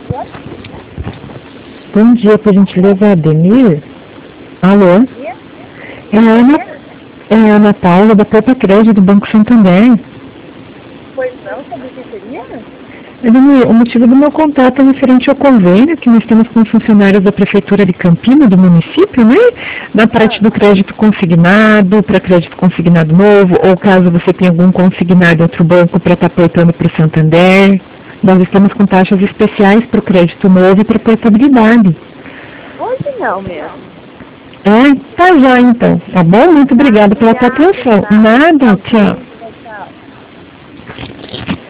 Bom dia, por gentileza, Ademir. Alô? É a Ana Paula, da Poupa Crédito do Banco Santander. Pois não, sobre o que seria? Ademir, o motivo do meu contato é referente ao convênio que nós temos com funcionários da Prefeitura de Campina, do município, né? Na parte do crédito consignado, para crédito consignado novo, ou caso você tenha algum consignado em outro banco para estar portando para o Santander. Nós estamos com taxas especiais para o crédito novo e para portabilidade. Hoje não mesmo. É, tá já então, tá bom? Muito obrigada pela tua atenção. Nada, tchau.